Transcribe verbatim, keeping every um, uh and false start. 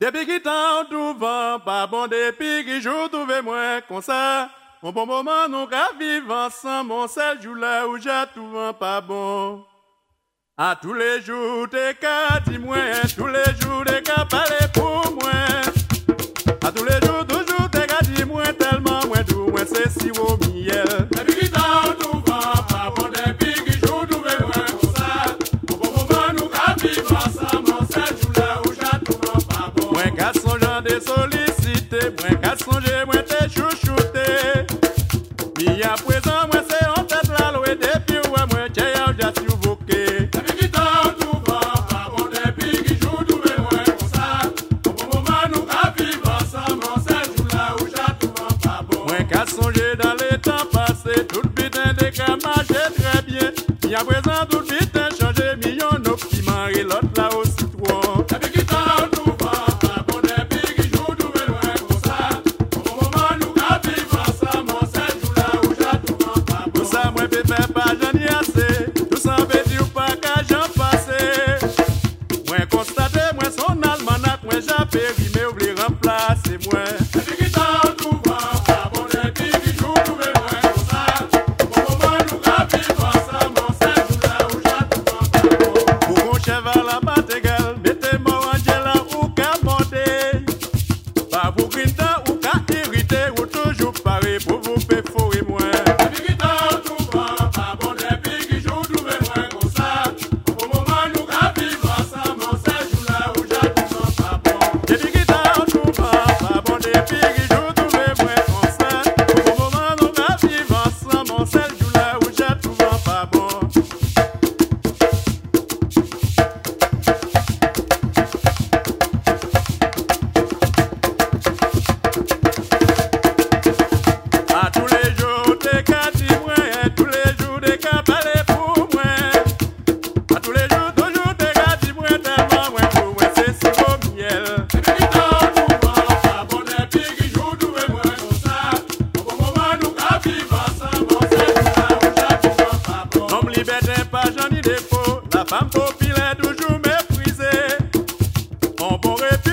Depuis qu'il t'en tout vent, pas bon depuis qu'il joue trouvé moins comme ça. Mon bon moment, nous qu'à vivre ensemble, mon seul jour là où j'ai tout vent pas bon. À tous les jours, t'es qu'à dire moins, tous les jours, t'es qu'à parler pour moi. À tous les jours, toujours, t'es qu'à dire moins, tellement moins doux, moins c'est si au miel. Depuis qu'il t'en tout vent, pas bon depuis qu'il joue trouvé moins comme ça. Mon bon moment, nous qu'à vivre ensemble, mon seul jour là où j'ai tout vent pas bon. Moins qu'à songer de solliciter, moins qu'à songer, moins t'es chouchouté. Mi à présent, moi c'est en tête la loi depuis ouais, moi j'ai déjà survoqué. Depuis qu'il t'en tout vent, pas bon depuis qu'il joue trouvé moins comme ça. Mon bon moment, nous qu'à vivre ensemble, mon seul jour là où j'ai tout vent pas bon. Moins qu'à songer dans les temps passés, tout putain de qu'à marcher très bien. Mi à présent, tout putain changé, million de piments et l'autre là au citron. Depuis qu'il t'en tout vent, pas bon depuis qu'il joue trouvé moins comme ça. Mon bon moment, nous qu'à vivre ensemble, mon seul jour là où j'ai tout vent pas bon. Tout ça, moi, peux faire pas, j'en ai assez. Tout ça, veut dire pas qu'à j'en passe. Moi, constater, moi, son almanach, moi, j'ai péri, mais oublié remplacer, moi. Depuis qu'il t'en tout vent, pas bon depuis qu'il joue trouvé moins comme ça. Mon moment, nous qu'à vivre ensemble, mon seul jour là où j'ai tout vent pas bon. Pour mon cheval à battre égal, mettez-moi en gela ou qu'à monter. Pas vous grinta ou qu'à irriter, ou toujours pareil pour vous perforer, moi. Depuis qu'il t'en tout vent, pas bon depuis qu'il joue trouvé moins comme ça. Au moment nous qu'à vivre ensemble, mon seul jour là où j'ai tout vent pas bon. Depuis qu'il t'a tout pas, pas bon depuis qu'il joue trouvé moi comme ça. Au moment où on va vivre ensemble, mon seul jour là où j'ai tout vent pas bon. À tous les jours, t'es qu'à dire moi, tous les jours, t'es qu'à parler pour moi. À tous les jours, toujours, t'es qu'à dire moi, tellement moi pour moi, c'est si beau miel. Depuis qu'il t'en tout vent, pas bon depuis qu'il joue trouvé moins comme ça. Au moment nous qu'à vivre ensemble, mon seul jour là où j'ai tout vent pas bon. L'homme libertin, pas j'en ai défaut. La femme populaire, toujours méprisée. On bon répit.